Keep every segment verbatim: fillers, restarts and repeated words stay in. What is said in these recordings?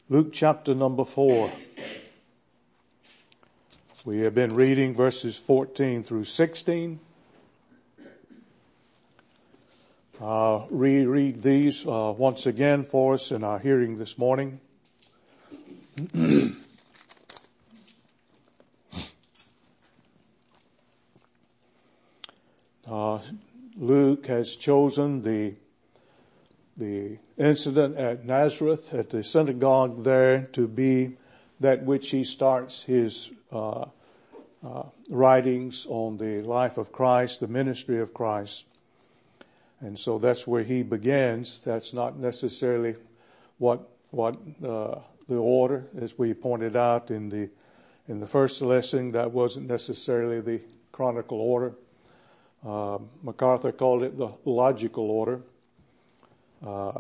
Luke chapter number four. We have been reading verses fourteen through sixteen. I'll reread these uh, once again for us in our hearing this morning. uh, Luke has chosen the the incident at Nazareth, at the synagogue there, to be that which he starts his uh, uh, writings on the life of Christ, the ministry of Christ. And so that's where he begins. That's not necessarily what what uh, the order, as we pointed out in the in the first lesson. That wasn't necessarily the chronicle order. Uh, MacArthur called it the logical order. Uh,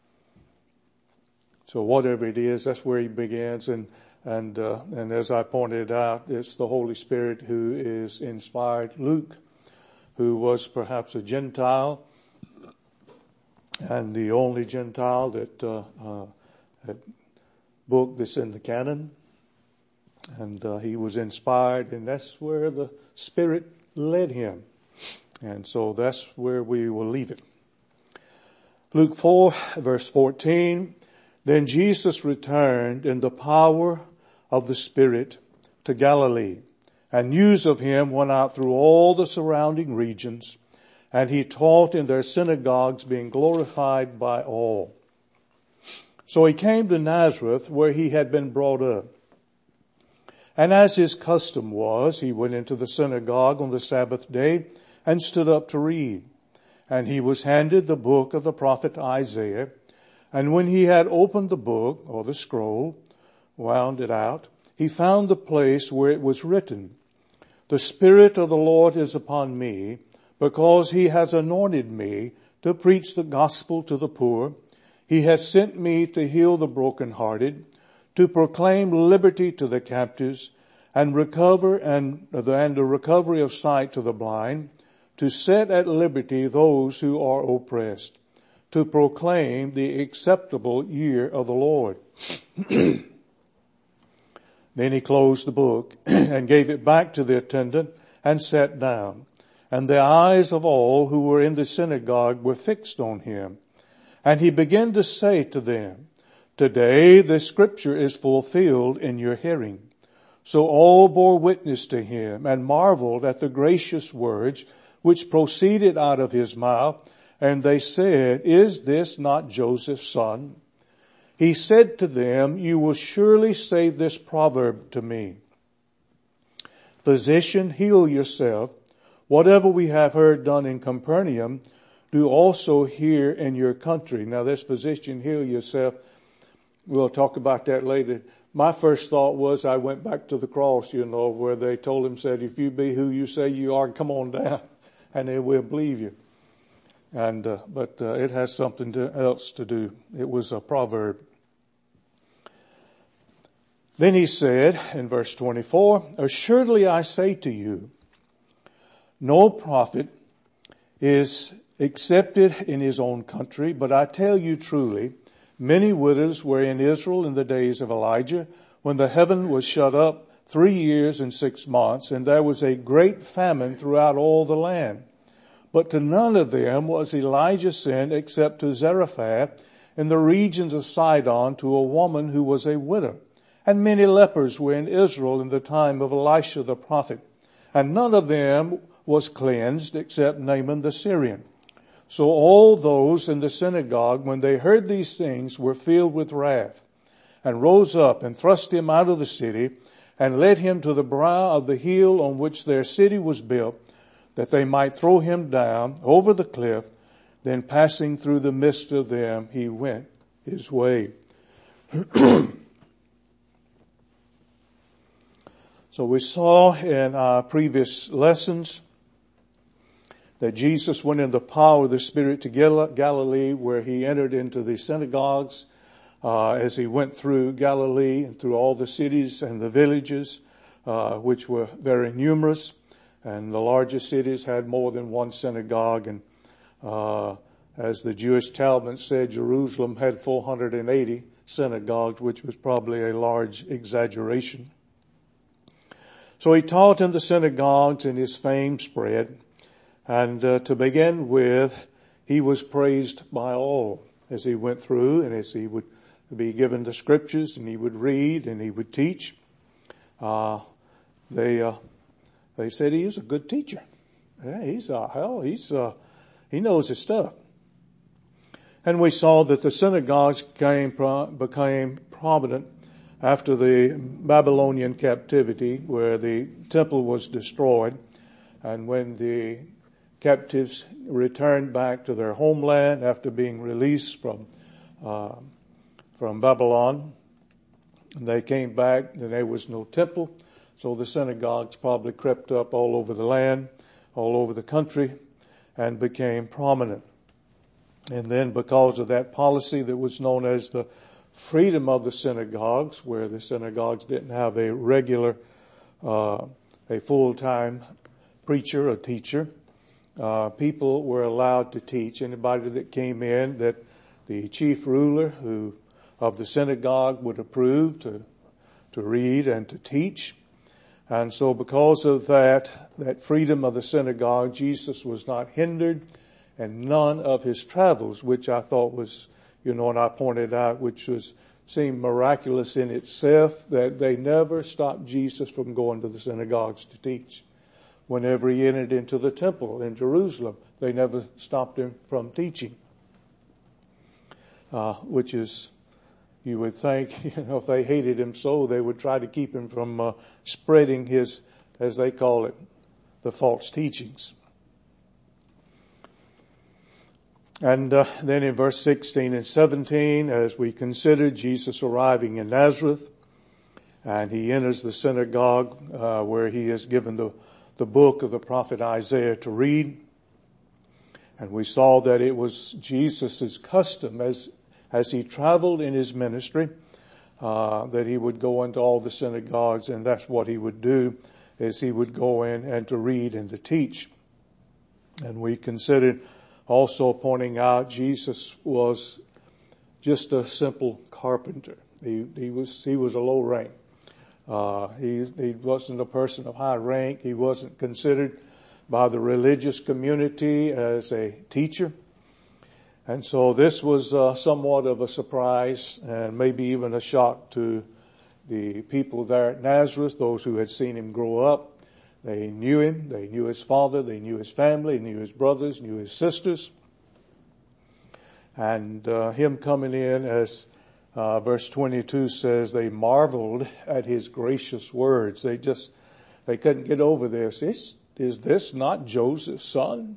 so whatever it is, that's where he begins, and and uh, and as I pointed out, it's the Holy Spirit who is inspired Luke, who was perhaps a Gentile, and the only Gentile that uh, uh, that book that's in the canon, and uh, he was inspired, and that's where the Spirit led him, and so that's where we will leave it. Luke four, verse fourteen, then Jesus returned in the power of the Spirit to Galilee, and news of him went out through all the surrounding regions, and he taught in their synagogues, being glorified by all. So he came to Nazareth, where he had been brought up. And as his custom was, he went into the synagogue on the Sabbath day and stood up to read. And he was handed the book of the prophet Isaiah. And when he had opened the book, or the scroll, wound it out, he found the place where it was written, "The Spirit of the Lord is upon me, because he has anointed me to preach the gospel to the poor. He has sent me to heal the brokenhearted, to proclaim liberty to the captives, and recover and the, and the recovery of sight to the blind, to set at liberty those who are oppressed, to proclaim the acceptable year of the Lord." Then he closed the book and gave it back to the attendant and sat down. And the eyes of all who were in the synagogue were fixed on him. And he began to say to them, "Today the scripture is fulfilled in your hearing." So all bore witness to him and marveled at the gracious words which proceeded out of his mouth. And they said, "Is this not Joseph's son?" He said to them, "You will surely say this proverb to me, 'Physician, heal yourself. Whatever we have heard done in Capernaum, do also here in your country.'" Now this "physician, heal yourself," we'll talk about that later. My first thought was I went back to the cross, you know, where they told him, said, "If you be who you say you are, come on down and they will believe you." And, uh, but, uh, it has something to, else to do. It was a proverb. Then he said in verse twenty-four, "Assuredly I say to you, no prophet is accepted in his own country, but I tell you truly, many widows were in Israel in the days of Elijah, when the heaven was shut up three years and six months, and there was a great famine throughout all the land. But to none of them was Elijah sent except to Zarephath in the regions of Sidon, to a woman who was a widow. And many lepers were in Israel in the time of Elisha the prophet, and none of them was cleansed except Naaman the Syrian. So all those in the synagogue, when they heard these things, were filled with wrath, and rose up and thrust him out of the city, and led him to the brow of the hill on which their city was built, that they might throw him down over the cliff. Then passing through the midst of them, he went his way. So we saw in our previous lessons that Jesus went in the power of the Spirit to Galilee, where he entered into the synagogues uh, as he went through Galilee and through all the cities and the villages, uh, which were very numerous. And the largest cities had more than one synagogue, and uh As the Jewish Talmud said, Jerusalem had four hundred eighty synagogues, which was probably a large exaggeration. So he taught in the synagogues and his fame spread. And uh, to begin with, he was praised by all as he went through and as he would be given the scriptures and he would read and he would teach. Uh, they, uh, they said he is a good teacher. Yeah, he's, uh, hell, he's, uh, he knows his stuff. And we saw that the synagogues came, became prominent after the Babylonian captivity, where the temple was destroyed. And when the captives returned back to their homeland after being released from, uh, from Babylon, they came back and there was no temple. So the synagogues probably crept up all over the land, all over the country, and became prominent. And then because of that policy that was known as the freedom of the synagogues, where the synagogues didn't have a regular, uh, a full-time preacher, a teacher, uh, people were allowed to teach. Anybody that came in that the chief ruler who, of the synagogue would approve to, to read and to teach. And so because of that, that freedom of the synagogue, Jesus was not hindered. And none of his travels, which I thought was, you know, and I pointed out, which was, seemed miraculous in itself, that they never stopped Jesus from going to the synagogues to teach. Whenever he entered into the temple in Jerusalem, they never stopped him from teaching. Uh, which is, you would think, you know, if they hated him so, they would try to keep him from uh, spreading his, as they call it, the false teachings. And uh, then in verse sixteen and seventeen, as we consider Jesus arriving in Nazareth, and he enters the synagogue uh, where he is given the, the book of the prophet Isaiah to read. And we saw that it was Jesus' custom as as he traveled in his ministry, uh, that he would go into all the synagogues, and that's what he would do, is he would go in and to read and to teach. And we considered also pointing out Jesus was just a simple carpenter. He, he was, he was a low rank. Uh, he, he wasn't a person of high rank. He wasn't considered by the religious community as a teacher. And so this was uh, somewhat of a surprise and maybe even a shock to the people there at Nazareth, those who had seen him grow up. They knew him. They knew his father. They knew his family. They knew his brothers, knew his sisters. And uh, him coming in, as uh, verse twenty-two says, they marveled at his gracious words. They just, they couldn't get over this. Is, is this not Joseph's son?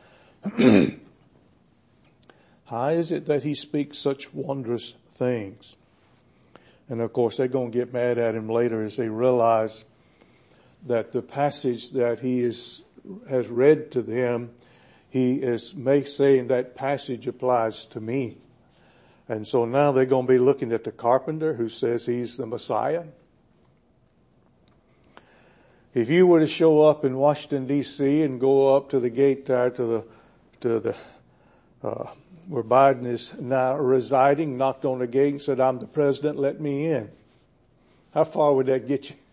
How is it that he speaks such wondrous things? And of course, they're going to get mad at him later as they realize that the passage that he is, has read to them, he is may saying that passage applies to me. And so now they're going to be looking at the carpenter who says he's the Messiah. If you were to show up in Washington, D C and go up to the gate there to the, to the, uh, where Biden is now residing, knocked on the gate and said, I'm the president, let me in. How far would that get you?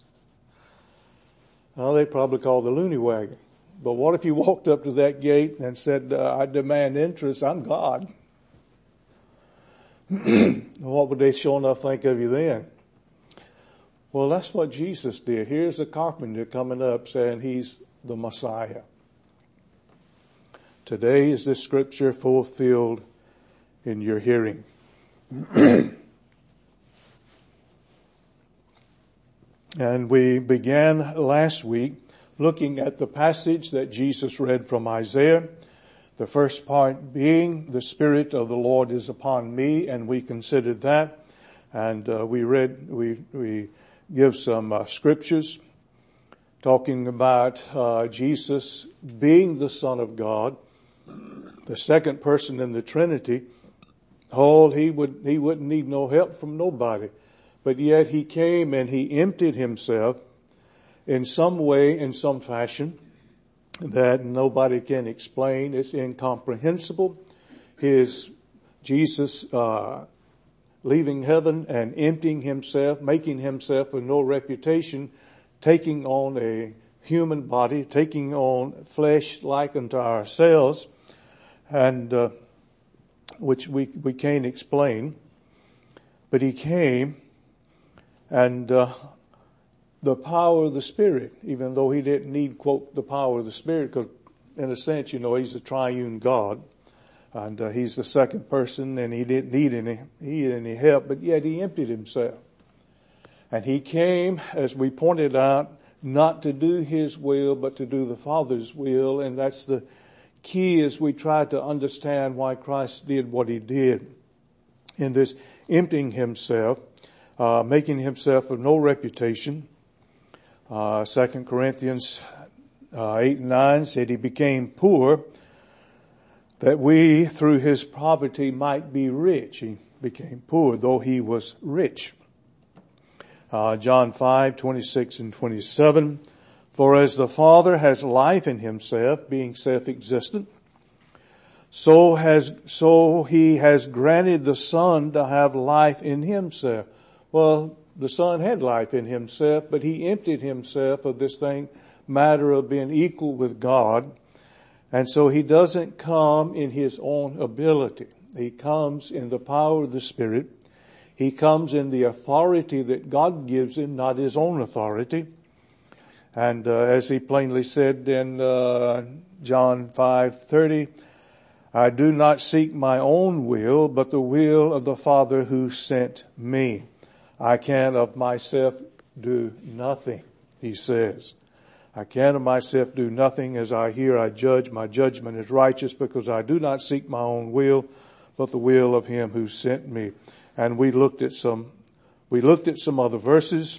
Well, they probably call the loony wagon. But what if you walked up to that gate and said, uh, I demand entrance, I'm God? What would they sure enough think of you then? Well, that's what Jesus did. Here's a carpenter coming up saying he's the Messiah. Today is this scripture fulfilled in your hearing. And we began last week looking at the passage that Jesus read from Isaiah. The first part being, the Spirit of the Lord is upon me, and we considered that. And uh, we read, we, we give some uh, scriptures talking about uh, Jesus being the Son of God, the second person in the Trinity. Oh, he would, he wouldn't need no help from nobody. But yet he came and he emptied himself in some way, in some fashion that nobody can explain. It's incomprehensible. his Jesus uh leaving heaven and emptying himself, making himself of no reputation, taking on a human body, taking on flesh like unto ourselves, and uh, which we we can't explain. But he came, and uh, the power of the Spirit, even though he didn't need, quote, the power of the Spirit, because in a sense, you know, he's a triune God. And uh, he's the second person, and he didn't need any, he needed any help, but yet he emptied himself. And he came, as we pointed out, not to do his will, but to do the Father's will. And that's the key as we try to understand why Christ did what he did. In this emptying himself, uh, making himself of no reputation. Uh, Second Corinthians uh, eight and nine said he became poor, that we, through his poverty, might be rich. He became poor, though he was rich. Uh, John five, twenty-six and twenty-seven. For as the Father has life in himself, being self-existent, so has, so he has granted the Son to have life in himself. Well, the Son had life in himself, but he emptied himself of this thing, matter of being equal with God. And so he doesn't come in his own ability. He comes in the power of the Spirit. He comes in the authority that God gives him, not his own authority. And uh, as he plainly said in uh, John five thirty, I do not seek my own will, but the will of the Father who sent me. I can of myself do nothing, he says. I can of myself do nothing. As I hear, I judge. My judgment is righteous, because I do not seek my own will, but the will of him who sent me. And we looked at some, we looked at some other verses,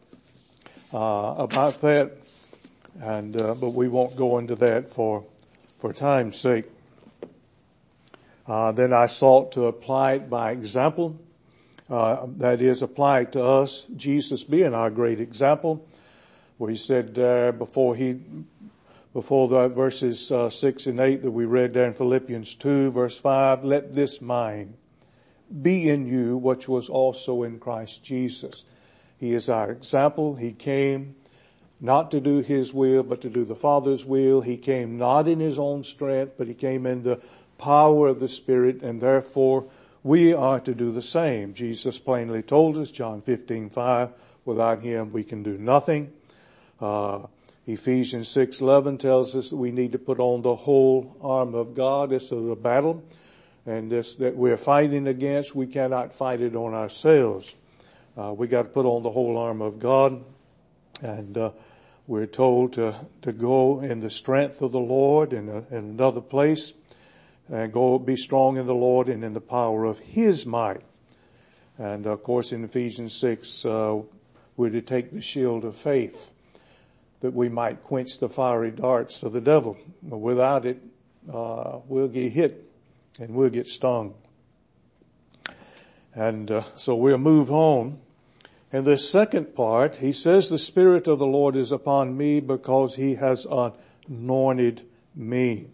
uh, about that. And, uh, but we won't go into that for, for time's sake. Uh, then I sought to apply it by example. Uh, that is, apply it to us, Jesus being our great example. Where he said uh, before he, before the verses uh, six and eight that we read there in Philippians two, verse five, let this mind be in you, which was also in Christ Jesus. He is our example. He came not to do his will, but to do the Father's will. He came not in his own strength, but he came in the power of the Spirit, and therefore we are to do the same. Jesus plainly told us, John fifteen five, without him we can do nothing. Uh, Ephesians six eleven tells us that we need to put on the whole armor of God. It's a battle, and this that we're fighting against, we cannot fight it on ourselves. Uh, we got to put on the whole armor of God, and uh, we're told to to go in the strength of the Lord in, a, in another place, and go be strong in the Lord and in the power of his might. And of course, in Ephesians six, uh, we're to take the shield of faith, that we might quench the fiery darts of the devil. Without it, uh, we'll get hit and we'll get stung. And uh, so we'll move on. In the second part, he says, the Spirit of the Lord is upon me because he has anointed me.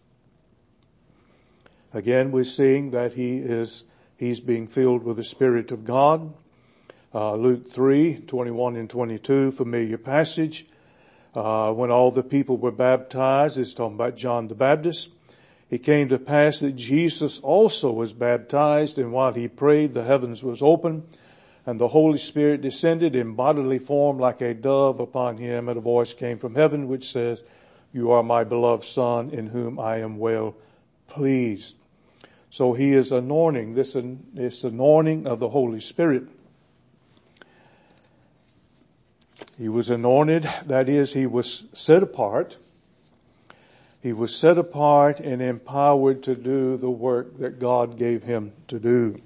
Again, we're seeing that he is, he's being filled with the Spirit of God. Uh, Luke three, twenty-one and twenty-two, familiar passage. Uh, when all the people were baptized, it's talking about John the Baptist. It came to pass that Jesus also was baptized, and while he prayed, the heavens was open, and the Holy Spirit descended in bodily form like a dove upon him, and a voice came from heaven which says, you are my beloved Son, in whom I am well pleased. So he is anointing, this, this anointing of the Holy Spirit. He was anointed, that is, he was set apart. He was set apart and empowered to do the work that God gave him to do.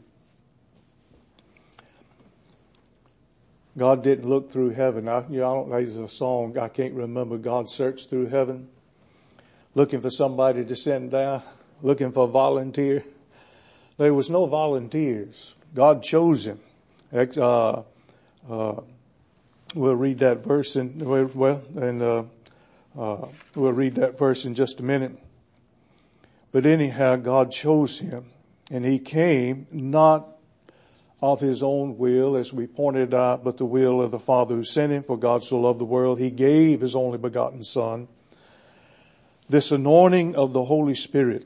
God didn't look through heaven. I, you know, I don't, there's a song, I can't remember, God searched through heaven, looking for somebody to send down, looking for a volunteer. There was no volunteers. God chose him. Uh, uh, we'll read that verse in, well, and, uh, uh, we'll read that verse in just a minute. But anyhow, God chose him, and he came not of his own will, as we pointed out, but the will of the Father who sent him. For God so loved the world, he gave his only begotten Son. This anointing of the Holy Spirit.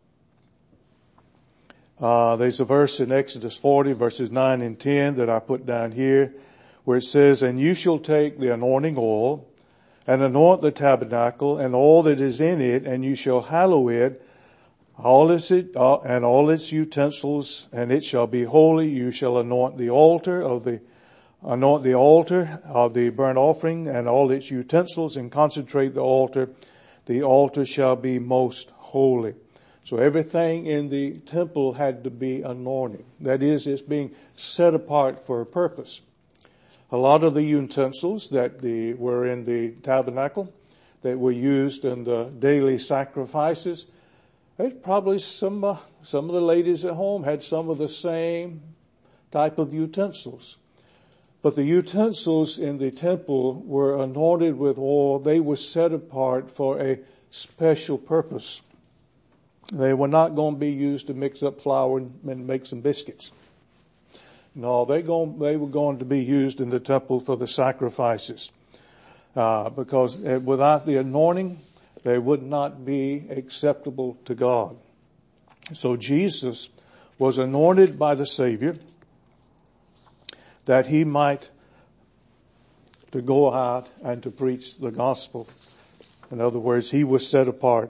Uh, there's a verse in Exodus forty, verses nine and ten that I put down here, where it says, and you shall take the anointing oil and anoint the tabernacle and all that is in it, and you shall hallow it, all its, uh, and all its utensils, and it shall be holy. You shall anoint the altar of the, anoint the altar of the burnt offering and all its utensils, and consecrate the altar. The altar shall be most holy. So everything in the temple had to be anointed. That is, it's being set apart for a purpose. A lot of the utensils that the, were in the tabernacle, that were used in the daily sacrifices, there's probably some, uh, some of the ladies at home had some of the same type of utensils. But the utensils in the temple were anointed with oil. They were set apart for a special purpose. They were not going to be used to mix up flour and make some biscuits. No, they, going, they were going to be used in the temple for the sacrifices. Uh, because without the anointing, they would not be acceptable to God. So Jesus was anointed by the Savior that he might to go out and to preach the gospel. In other words, he was set apart.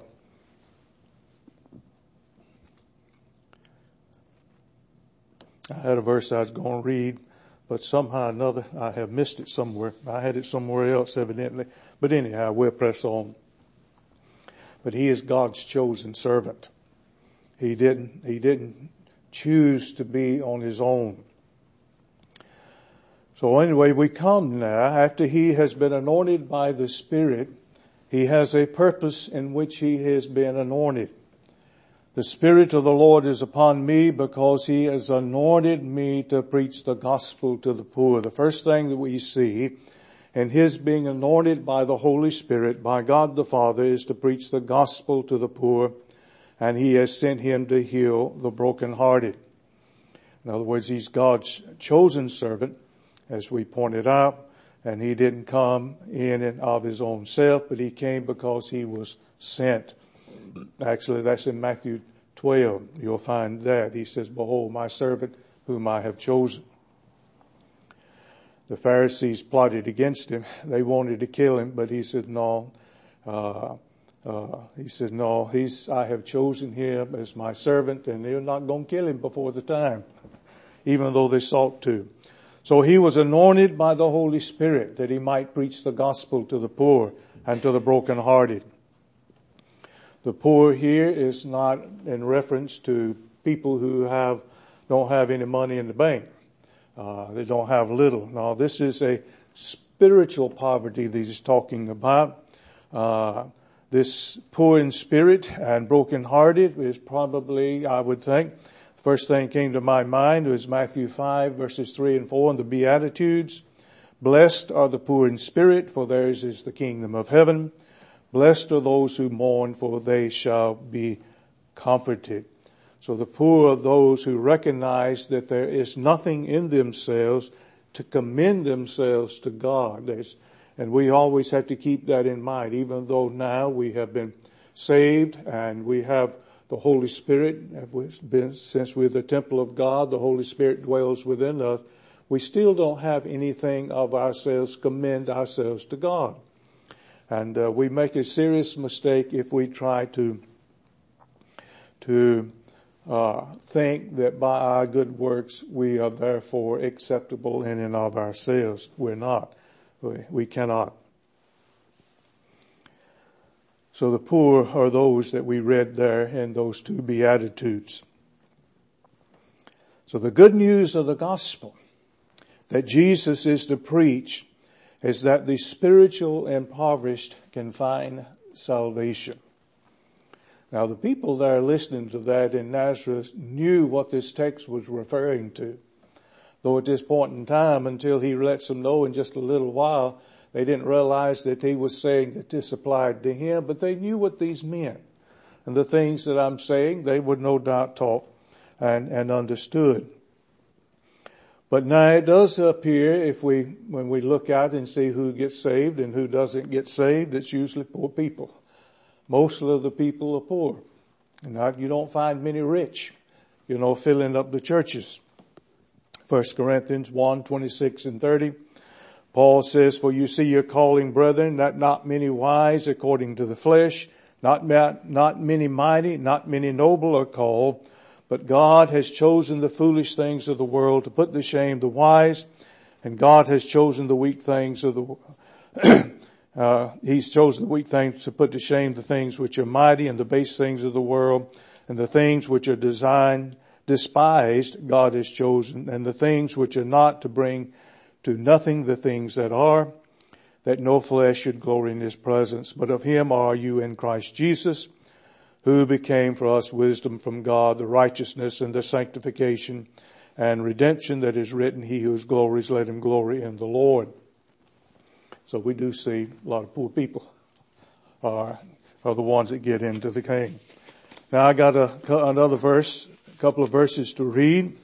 I had a verse I was going to read, but somehow or another I have missed it somewhere. I had it somewhere else evidently. But anyhow, we'll press on. But he is God's chosen servant. He didn't, he didn't choose to be on his own. So anyway, we come now, after he has been anointed by the Spirit, he has a purpose in which he has been anointed. The Spirit of the Lord is upon me because he has anointed me to preach the gospel to the poor. The first thing that we see in his being anointed by the Holy Spirit, by God the Father, is to preach the gospel to the poor, and he has sent him to heal the brokenhearted. In other words, he's God's chosen servant, as we pointed out, and he didn't come in and of his own self, but he came because he was sent. Actually, that's in Matthew twelve. You'll find that. He says, behold, my servant whom I have chosen. The Pharisees plotted against him. They wanted to kill him, but he said, no, uh, uh, he said, no, he's, I have chosen him as my servant, and they're not going to kill him before the time, even though they sought to. So he was anointed by the Holy Spirit that he might preach the gospel to the poor and to the brokenhearted. The poor here is not in reference to people who have, don't have any money in the bank. Uh, they don't have little. Now, this is a spiritual poverty that he's talking about. Uh, this poor in spirit and brokenhearted is probably, I would think, the first thing came to my mind was Matthew five, verses three and four in the Beatitudes. Blessed are the poor in spirit, for theirs is the kingdom of heaven. Blessed are those who mourn, for they shall be comforted. So the poor are those who recognize that there is nothing in themselves to commend themselves to God. There's, and we always have to keep that in mind, even though now we have been saved and we have the Holy Spirit. Been, since we're the temple of God, the Holy Spirit dwells within us. We still don't have anything of ourselves, commend ourselves to God. And uh, we make a serious mistake if we try to, to Uh, think that by our good works we are therefore acceptable in and of ourselves. We're not. We, we cannot. So the poor are those that we read there in those two Beatitudes. So the good news of the gospel that Jesus is to preach is that the spiritual impoverished can find salvation. Now the people that are listening to that in Nazareth knew what this text was referring to. Though at this point in time, until he lets them know in just a little while, they didn't realize that he was saying that this applied to him, but they knew what these meant. and the things that I'm saying, they would no doubt taught and, and understood. But now it does appear, if we, when we look out and see who gets saved and who doesn't get saved, it's usually poor people. Most of the people are poor. And now you don't find many rich, you know, filling up the churches. First Corinthians one, twenty-six and thirty. Paul says, for you see your calling, brethren, that not many wise according to the flesh, not, not many mighty, not many noble are called, but God has chosen the foolish things of the world to put to shame the wise, and God has chosen the weak things of the, uh, He's chosen the weak things to put to shame the things which are mighty, and the base things of the world, and the things which are designed, despised, God has chosen, and the things which are not, to bring to nothing the things that are, that no flesh should glory in His presence. But of Him are you in Christ Jesus, who became for us wisdom from God, the righteousness and the sanctification and redemption, that is written, he who glories, let him glory in the Lord. So we do see a lot of poor people are, are the ones that get into the king. Now I got a, another verse, a couple of verses to read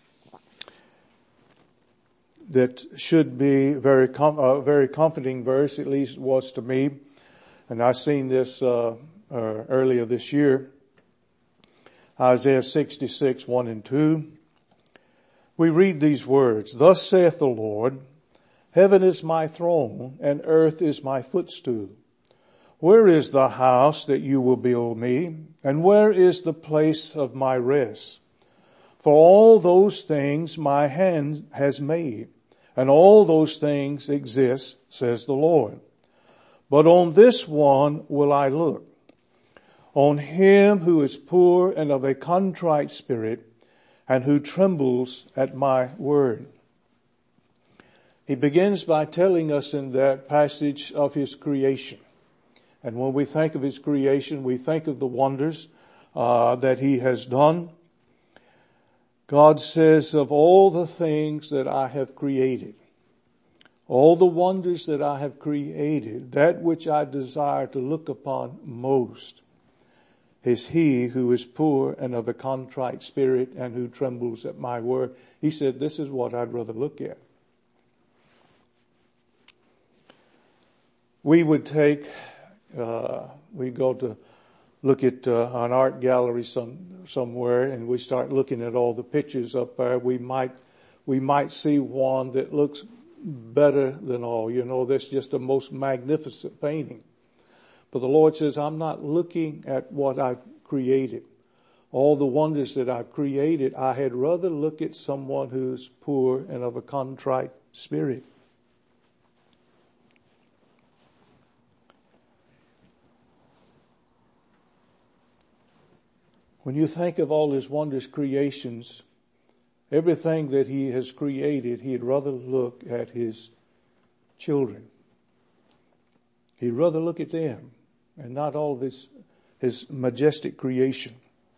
that should be very, com- a very comforting verse, at least it was to me. And I seen this, uh, uh, earlier this year. Isaiah sixty-six, one and two. We read these words, thus saith the Lord, heaven is my throne and earth is my footstool. Where is the house that you will build me? And where is the place of my rest? For all those things my hand has made, and all those things exist, says the Lord. But on this one will I look, on him who is poor and of a contrite spirit, and who trembles at my word. He begins by telling us in that passage of his creation. And when we think of his creation, we think of the wonders uh, that he has done. God says, of all the things that I have created, all the wonders that I have created, that which I desire to look upon most is he who is poor and of a contrite spirit and who trembles at my word. He said, this is what I'd rather look at. We would take, uh, we go to look at uh, an art gallery some, somewhere and we start looking at all the pictures up there. We might, we might see one that looks better than all. You know, that's just the most magnificent painting. But the Lord says, I'm not looking at what I've created. All the wonders that I've created, I had rather look at someone who's poor and of a contrite spirit. When you think of all his wondrous creations, everything that he has created, he'd rather look at his children. He'd rather look at them and not all of his, his majestic creation.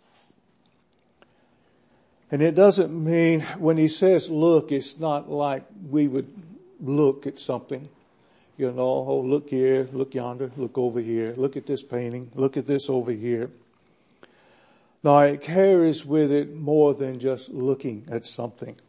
And it doesn't mean when he says look, it's not like we would look at something. You know, oh, look here, look yonder, look over here, look at this painting, look at this over here. Now it carries with it more than just looking at something.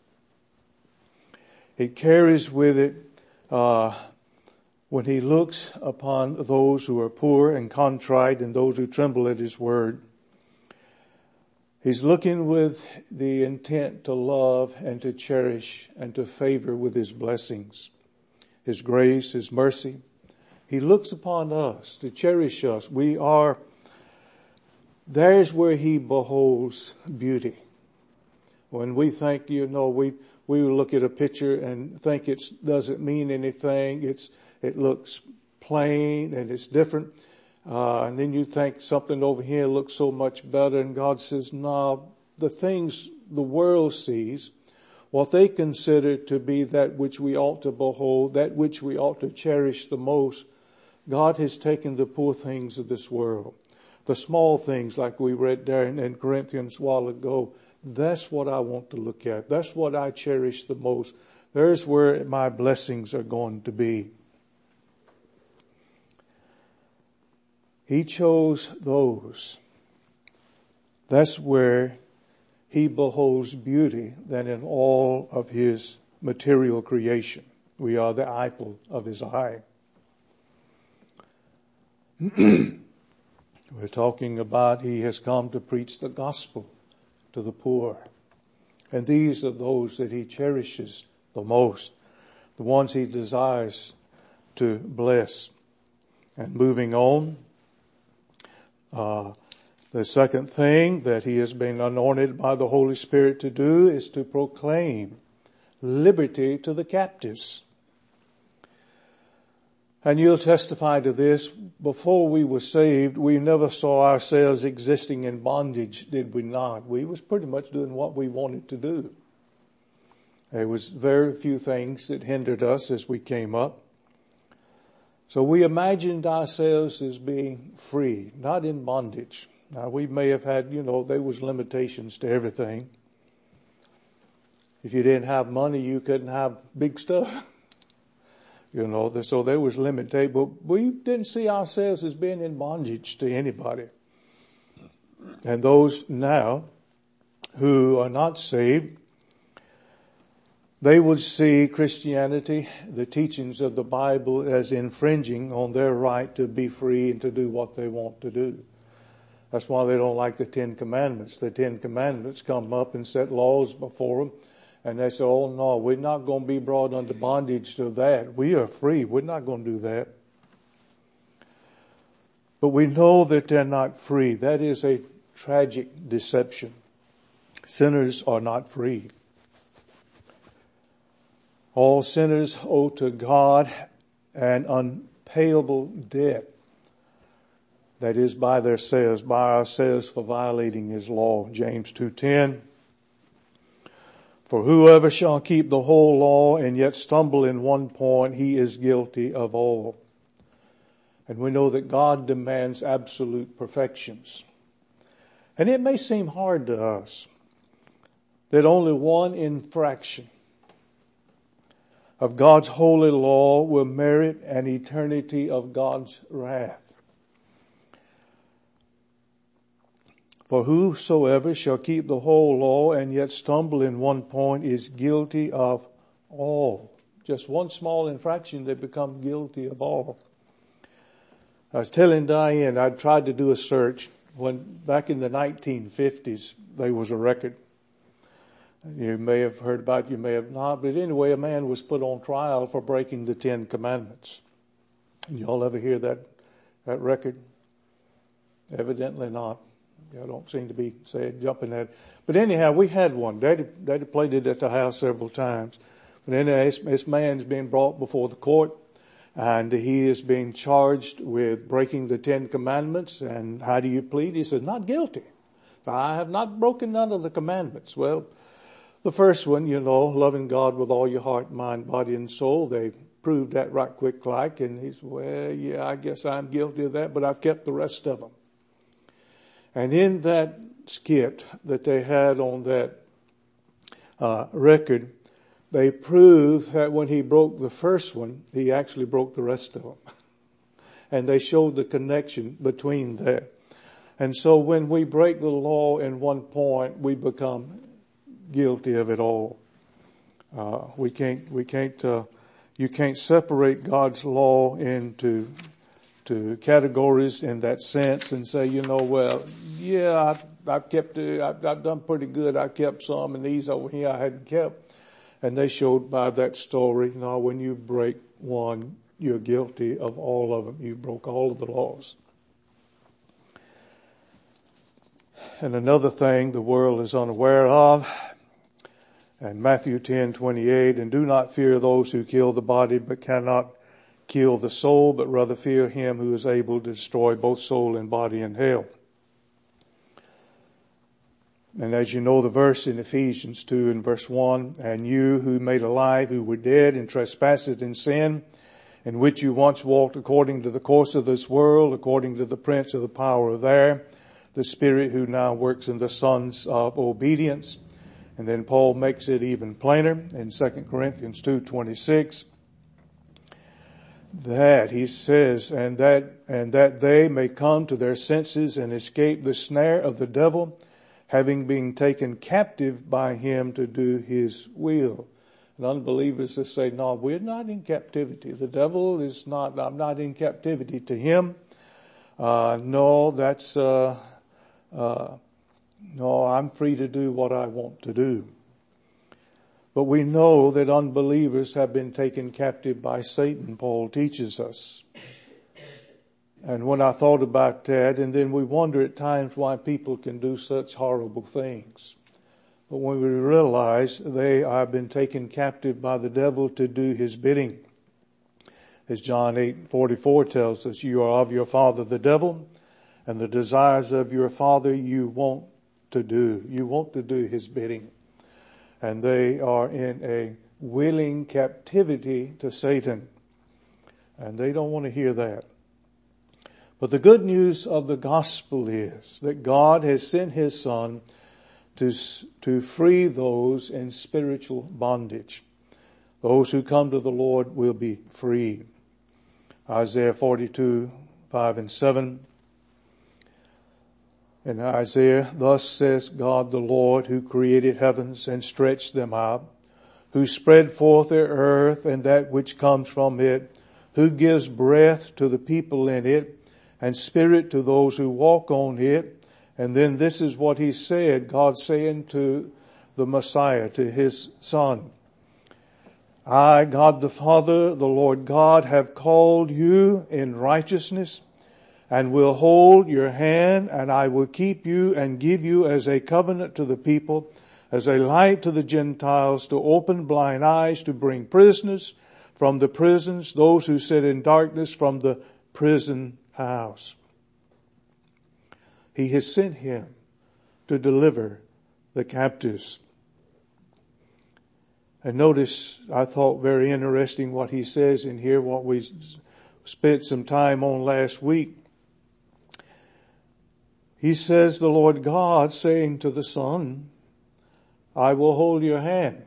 It carries with it, uh, when he looks upon those who are poor and contrite and those who tremble at his word, he's looking with the intent to love and to cherish and to favor with his blessings, his grace, his mercy. He looks upon us to cherish us. We are, there's where he beholds beauty. When we think, you know, we, we look at a picture and think it doesn't mean anything. It's, It looks plain and it's different. Uh, and then you think something over here looks so much better. And God says, no, the things the world sees, what they consider to be that which we ought to behold, that which we ought to cherish the most, God has taken the poor things of this world. The small things like we read there in, in Corinthians a while ago. That's what I want to look at. That's what I cherish the most. There's where my blessings are going to be. He chose those That's where he beholds beauty than in all of his material creation. We are the apple of his eye. We're talking about he has come to preach the gospel to the poor. And these are those that he cherishes the most, the ones he desires to bless. And moving on, uh, the second thing that he has been anointed by the Holy Spirit to do is to proclaim liberty to the captives. And you'll testify to this. Before we were saved, we never saw ourselves existing in bondage, did we not? We was pretty much doing what we wanted to do. There was very few things that hindered us as we came up. So we imagined ourselves as being free, not in bondage. Now we may have had, you know, there was limitations to everything. If you didn't have money, you couldn't have big stuff. You know, so there was limitation, but we didn't see ourselves as being in bondage to anybody. And those now who are not saved, they would see Christianity, the teachings of the Bible, as infringing on their right to be free and to do what they want to do. That's why they don't like the Ten Commandments. The Ten Commandments come up and set laws before them. And they say, oh no, we're not going to be brought under bondage to that. We are free. We're not going to do that. But we know that they're not free. That is a tragic deception. Sinners are not free. All sinners owe to God an unpayable debt. That is by themselves, by ourselves for violating his law. James two ten. For whoever shall keep the whole law and yet stumble in one point, he is guilty of all. And we know that God demands absolute perfections. And it may seem hard to us that only one infraction of God's holy law will merit an eternity of God's wrath. For whosoever shall keep the whole law and yet stumble in one point is guilty of all. Just one small infraction, they become guilty of all. I was telling Diane, I tried to do a search when back in the nineteen fifties, there was a record. You may have heard about it, you may have not, but anyway, a man was put on trial for breaking the Ten Commandments. Y'all ever hear that, that record? Evidently not. I don't seem to be saying, jumping at it. But anyhow, we had one. Daddy, Daddy played it at the house several times. But anyway, this, this man's being brought before the court, and he is being charged with breaking the Ten Commandments. And how do you plead? He says, not guilty. I have not broken none of the commandments. Well, the first one, you know, loving God with all your heart, mind, body, and soul, they proved that right quick like. And he said, well, yeah, I guess I'm guilty of that, but I've kept the rest of them. And in that skit that they had on that uh, record, they proved that when he broke the first one, he actually broke the rest of them. And they showed the connection between that. And so when we break the law in one point, we become guilty of it all. Uh, we can't, we can't, uh, you can't separate God's law into to categories in that sense and say, you know, well, yeah, I've, I've kept it, I've, I've done pretty good. I kept some, and these over here I hadn't kept. And they showed by that story, you know, when you break one, you're guilty of all of them. You broke all of the laws. And another thing the world is unaware of, and Matthew ten twenty-eight, and do not fear those who kill the body but cannot kill the soul, but rather fear him who is able to destroy both soul and body in hell. And as you know the verse in Ephesians two and verse one, and you who made alive, who were dead in trespasses and sin, in which you once walked according to the course of this world, according to the prince of the power of the air, the spirit who now works in the sons of obedience. And then Paul makes it even plainer in Second Corinthians two twenty-six. That he says, and that, and that they may come to their senses and escape the snare of the devil, having been taken captive by him to do his will. And unbelievers will say, no, we're not in captivity. The devil is not, I'm not in captivity to him. Uh, no, that's, uh, uh, no, I'm free to do what I want to do. But we know that unbelievers have been taken captive by Satan, Paul teaches us. And when I thought about that, and then we wonder at times why people can do such horrible things. But when we realize they have been taken captive by the devil to do his bidding. As John eight forty-four tells us, you are of your father the devil, and the desires of your father you want to do. You want to do his bidding. And they are in a willing captivity to Satan. And they don't want to hear that. But the good news of the gospel is that God has sent his Son to, to free those in spiritual bondage. Those who come to the Lord will be free. Isaiah forty-two, five and seven. In Isaiah, thus says God the Lord, who created heavens and stretched them out, who spread forth the earth and that which comes from it, who gives breath to the people in it, and spirit to those who walk on it. And then this is what he said, God saying to the Messiah, to his Son. I, God the Father, the Lord God, have called you in righteousness and will hold your hand, and I will keep you and give you as a covenant to the people, as a light to the Gentiles, to open blind eyes, to bring prisoners from the prisons, those who sit in darkness from the prison house. He has sent him to deliver the captives. And notice, I thought very interesting what he says in here, what we spent some time on last week. He says, the Lord God saying to the Son, I will hold your hand.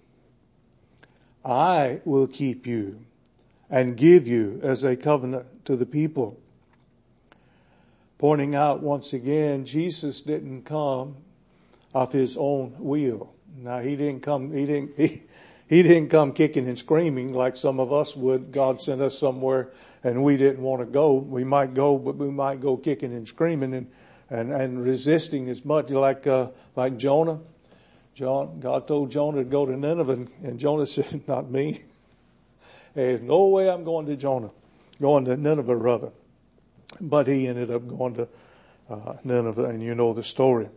I will keep you and give you as a covenant to the people. Pointing out once again, Jesus didn't come of his own will. Now he didn't come, he didn't, he, he didn't come kicking and screaming like some of us would. God sent us somewhere and we didn't want to go. We might go, but we might go kicking and screaming and, and, and resisting as much like, uh, like Jonah. John, God told Jonah to go to Nineveh, and, and Jonah said, not me. There's no way I'm going to Jonah, going to Nineveh rather. But he ended up going to uh, Nineveh, and you know the story.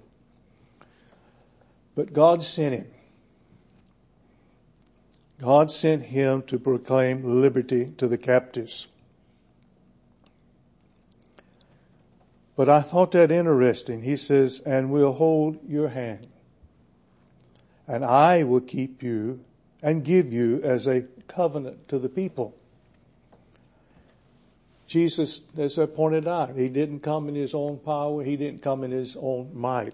But God sent him. God sent him to proclaim liberty to the captives. But I thought that interesting. He says, and we'll hold your hand. And I will keep you and give you as a covenant to the people. Jesus, as I pointed out, he didn't come in his own power. He didn't come in his own might.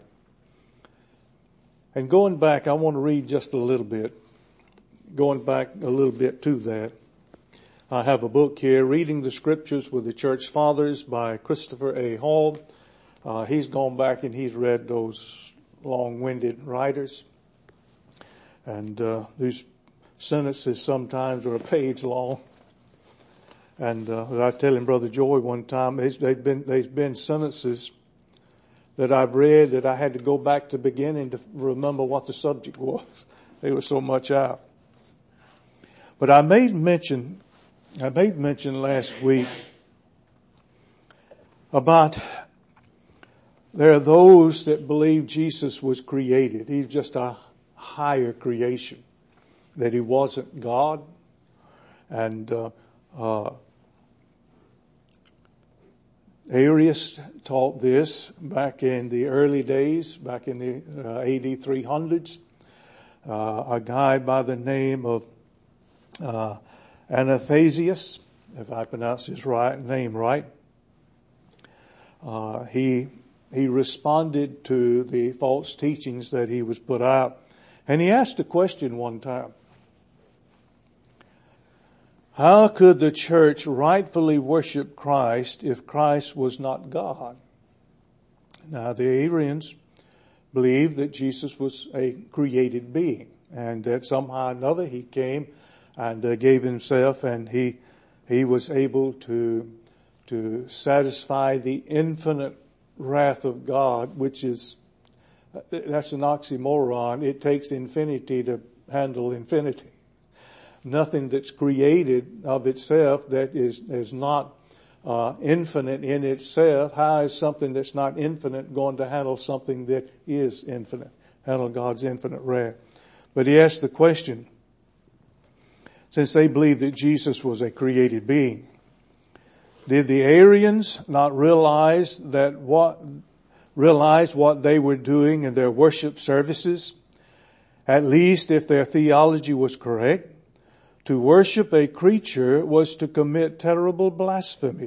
And going back, I want to read just a little bit. Going back a little bit to that. I have a book here, Reading the Scriptures with the Church Fathers by Christopher A. Hall. Uh, he's gone back and he's read those long-winded writers. And uh, these sentences sometimes are a page long. And uh, I was telling Brother Joy one time, they've been, there's been sentences that I've read that I had to go back to the beginning to remember what the subject was. There was so much out. But I made mention, I made mention last week about there are those that believe Jesus was created. He's just a higher creation, that he wasn't God. And uh, uh Arius taught this back in the early days, back in the uh, A D three hundreds. Uh, a guy by the name of uh Athanasius, if I pronounce his right name right, uh he he responded to the false teachings that he was put out. And he asked a question one time. How could the church rightfully worship Christ if Christ was not God? Now the Arians believed that Jesus was a created being, and that somehow or another he came and uh, gave himself, and he he was able to to satisfy the infinite wrath of God, which is, that's an oxymoron. It takes infinity to handle infinity. Nothing that's created of itself that is is not uh infinite in itself. How is something that's not infinite going to handle something that is infinite? Handle God's infinite wrath. But he asked the question, since they believed that Jesus was a created being, did the Arians not realize that what, realize what they were doing in their worship services? At least if their theology was correct, to worship a creature was to commit terrible blasphemy.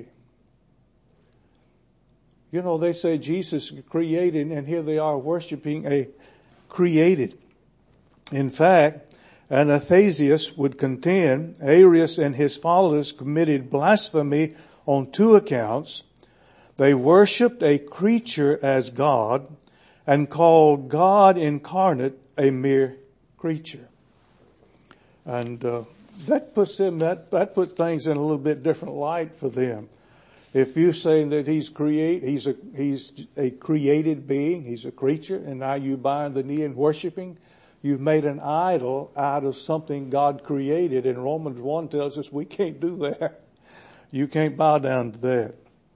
You know, they say Jesus created, and here they are worshiping a created. In fact, Athanasius would contend Arius and his followers committed blasphemy on two accounts. They worshipped a creature as God and called God incarnate a mere creature. And uh, that puts them, that, that put things in a little bit different light for them. If you're saying that he's create, he's a, he's a created being, he's a creature, and now you bind the knee and worshiping, you've made an idol out of something God created, and Romans one tells us we can't do that. You can't bow down to that.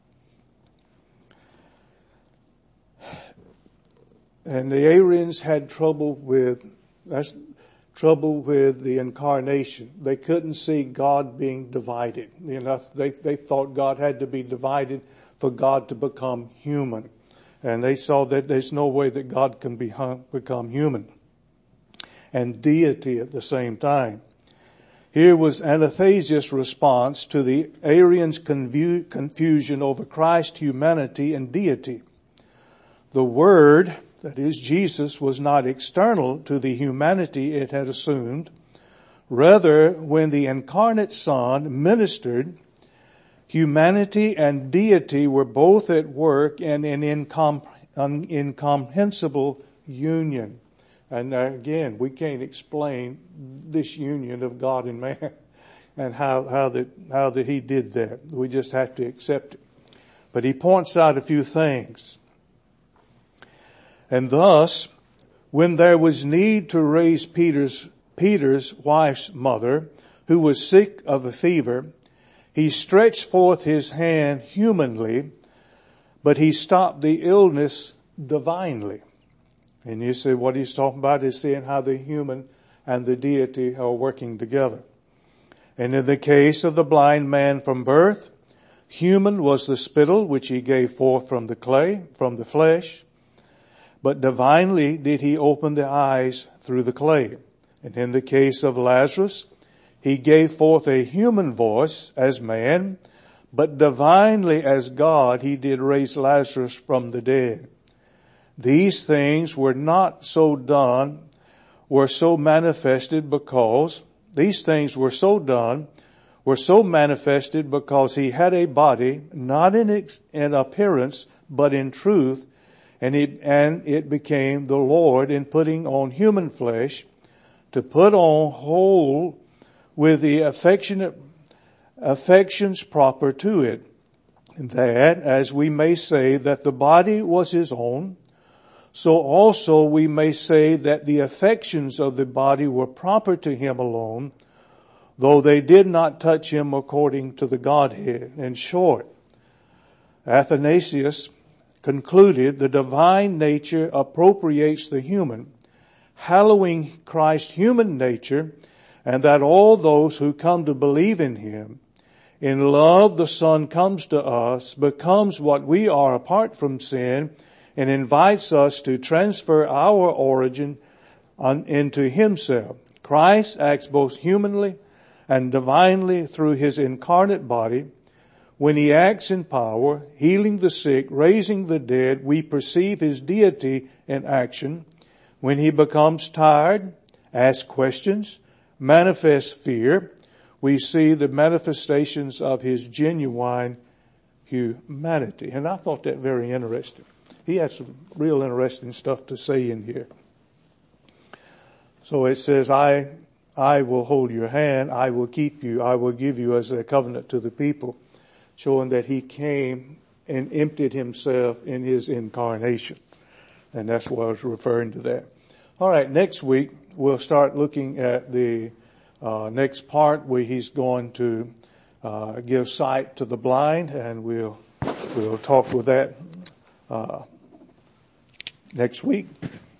And the Arians had trouble with, that's trouble with the incarnation. They couldn't see God being divided. You know, they, they thought God had to be divided for God to become human. And they saw that there's no way that God can be, become human and deity at the same time. Here was Athanasius' response to the Arians' confu- confusion over Christ's humanity and deity. The Word, that is Jesus, was not external to the humanity it had assumed. Rather, when the incarnate Son ministered, humanity and deity were both at work in an incom- un- incomprehensible union. And again, we can't explain this union of God and man and how, how that, how that he did that. We just have to accept it. But he points out a few things. And thus, when there was need to raise Peter's, Peter's wife's mother, who was sick of a fever, he stretched forth his hand humanly, but he stopped the illness divinely. And you say what he's talking about is seeing how the human and the deity are working together. And in the case of the blind man from birth, human was the spittle which he gave forth from the clay, from the flesh, but divinely did he open the eyes through the clay. And in the case of Lazarus, he gave forth a human voice as man, but divinely as God he did raise Lazarus from the dead. These things were not so done, were so manifested because, these things were so done, were so manifested because he had a body, not in, ex, in appearance, but in truth, and it, and it became the Lord in putting on human flesh, to put on whole with the affectionate, affections proper to it, that, as we may say that the body was his own, so also we may say that the affections of the body were proper to him alone, though they did not touch him according to the Godhead. In short, Athanasius concluded the divine nature appropriates the human, hallowing Christ's human nature, and that all those who come to believe in him, in love the Son comes to us, becomes what we are apart from sin, and invites us to transfer our origin on, into himself. Christ acts both humanly and divinely through his incarnate body. When he acts in power, healing the sick, raising the dead, we perceive his deity in action. When he becomes tired, asks questions, manifests fear, we see the manifestations of his genuine humanity. And I thought that very interesting. he had some real interesting stuff to say in here. So it says, I, I will hold your hand. I will keep you. I will give you as a covenant to the people, showing that he came and emptied himself in his incarnation. And that's what I was referring to that. All right. Next week, we'll start looking at the uh, next part where he's going to uh, give sight to the blind, and we'll, we'll talk with that uh, next week.